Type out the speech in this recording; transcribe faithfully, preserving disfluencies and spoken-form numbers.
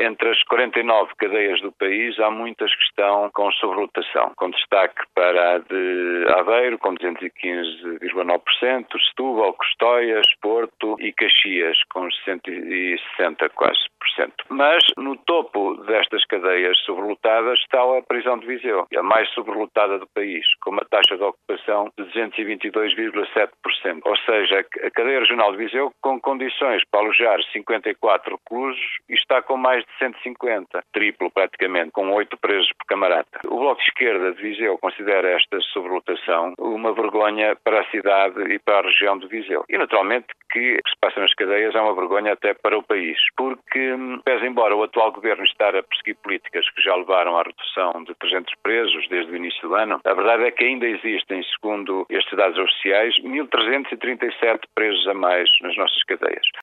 entre as quarenta e nove cadeias do país há muitas que estão com sobrelotação, com destaque para a de Aveiro, com duzentos e quinze vírgula nove por cento, Setúbal, Custóias, Porto e Caxias, com cento e sessenta quase por cento. Mas no topo destas cadeias sobrelotadas está a prisão de Viseu, a mais sobrelotada do país, com uma taxa de ocupação de duzentos e vinte e dois vírgula sete por cento. Ou seja, a cadeia regional de Viseu com condições para alojar cinquenta e quatro reclusos e está com mais de cento e cinquenta, triplo praticamente, com oito presos por camarata. O Bloco de Esquerda de Viseu considera esta sobrelotação uma vergonha para a cidade e para a região de Viseu. E naturalmente que o que se passa nas cadeias é uma vergonha até para o país, porque, pese embora o atual governo estar a perseguir políticas que já levaram à redução de trezentos presos desde o início do ano, a verdade é que ainda existem, segundo estes dados oficiais, mil trezentos e trinta e sete presos a mais nas nossas cadeias.